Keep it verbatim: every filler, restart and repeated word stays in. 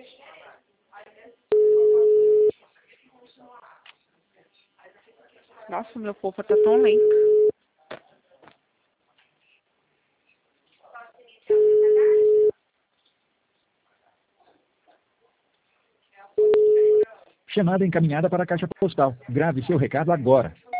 Nossa, meu povo tá tão lento. Chamada encaminhada para a caixa postal. Grave seu recado agora.